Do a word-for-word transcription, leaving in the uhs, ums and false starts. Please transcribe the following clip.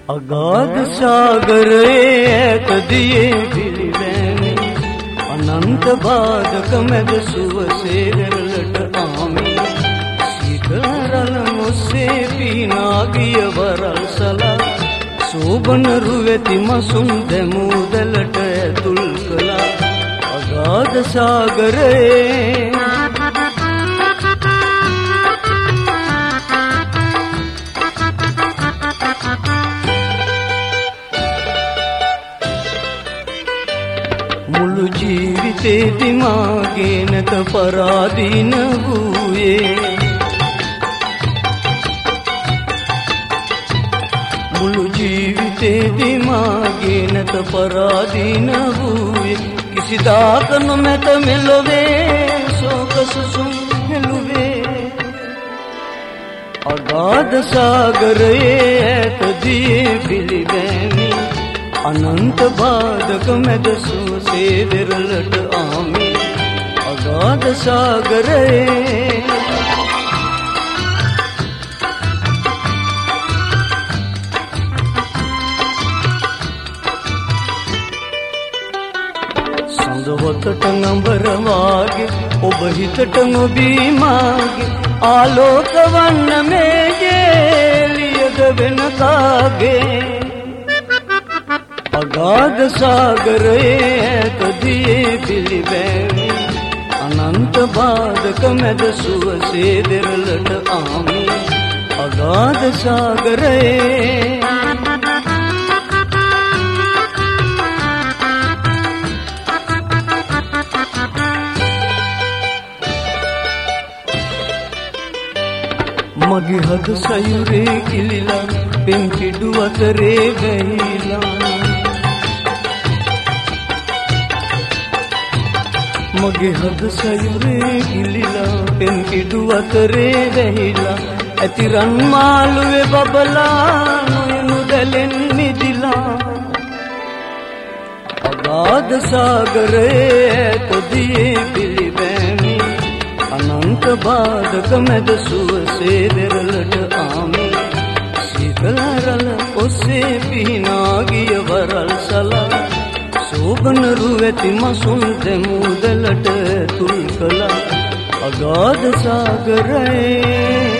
අගාධ සාගරයේ ඇතදියේ පිළිවැනි අනන්ත බාධක මැද සුවසේ වෙරළට ආමි සීතල මොස්සේ පීනා ගිය වරල් සලා සෝබන රුවැති මසුන් දැමූදලට ඇතුල් කළා අගාධ සාගරයේ මුළු ජීවිතේ දිමාගේ නැත පරාදීන වූයේ මුළු ජීවිතේ දිමාගේ නැත පරාදීන වූයේ කිසිදාක නොමැත මෙලොවේ ශෝක සුසුම් හෙළුවේ අගාධ සාගරයේ ඇතදියේ පිළිවැනි අනන්ත බාධක මැද සුවසේ වෙරළට ආමි අගාධ සාගරයේ සඳවතට නඹර වාගේ ඔබ හිතට නොබී මාගේ ආලෝක වන්න මේ ජේලියද වෙන කාගේ අගාධ සාගරයේ ඇතදියේ පිළිවැනි අනන්ත බාධක මැද සුවසේ වෙරළට ආමි අගාධ සාගරයේ මගේ හද සයුරේ කිලිලා පෙම් පිඩු අතරේ වැහිලා මගේ හද සයුරේ කිලිලා පෙම් පිඩු අතරේ වැහිලා ඇති රන් මාළුවේ බබලා නොයනු දැලෙන් මිදිලා අගාධ සාගරයේ ඇතදියේ පිළිවැනි අනන්ත බාධක මැද සුවසේ වෙරළට ආමි සීතල රළ ඔස්සේ පිහිනා ගිය වරල් සලා සෝබන රුවැති මසුන් දැමූදලට තුල් කළා අගාධ සාගරයේ